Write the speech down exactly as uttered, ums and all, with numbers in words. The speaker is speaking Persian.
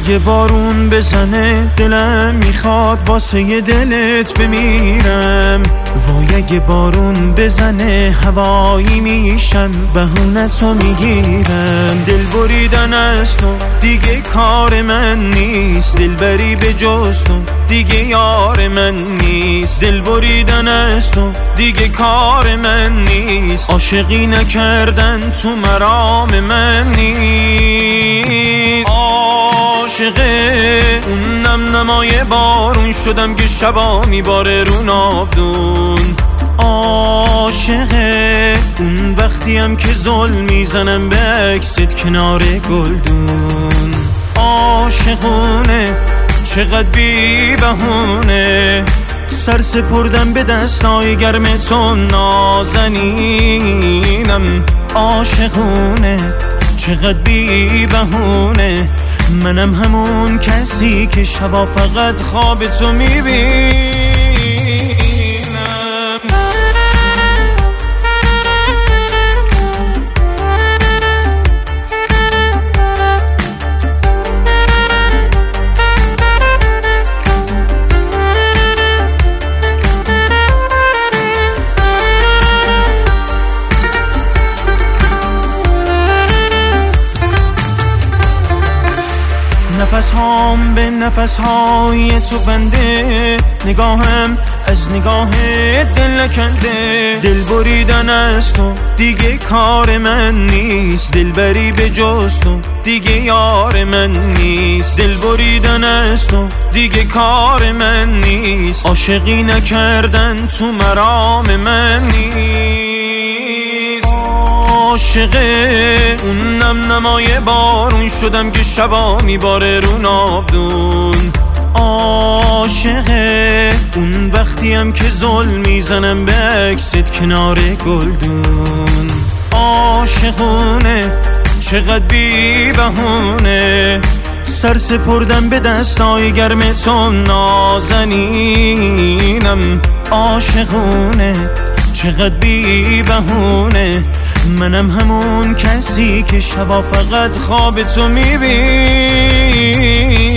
اگه بارون بزنه دلم میخواد واسه ی دلت بمیرم. وای اگه بارون بزنه هوایی میشم بهونتو میگیرم. دل بریدن از تو دیگه کار من نیست، دل بری به جز تو دیگه یار من نیست. دل بریدن از تو دیگه کار من نیست، عاشقی نکردن تو مرام من نیست. عاشقه اون نم نمای بارون شدم که شبا میباره رو ناودون. عاشقه اون وقتیم که ظلم میزنم به عکست کنار گلدون. عاشقونه چقدر بی بهونه سر سپردم به دستای گرم تو نازنینم. عاشقونه چقدر بی بهونه منم همون کسی که شبا فقط خواب تو میبینم. نفس هام به نفس های تو بنده، نگاهم از نگاه دل نکنده. دل بریدن از تو دیگه کار من نیست، دل بری به جز تو دیگه یار من نیست. دل بریدن از تو دیگه کار من نیست، عاشقی نکردن تو مرام من نیست. عاشقه اون نم نمای بارون شدم که شبا میباره رو ناودون. عاشقه اون وقتیم که ظلم میزنم به عکست کنار گلدون. عاشقونه چقدر بی بهونه سر سپردم به دستای گرم تو نازنینم. عاشقونه چقدر بی بهونه منم همون کسی که شبا فقط خواب تو میبینم.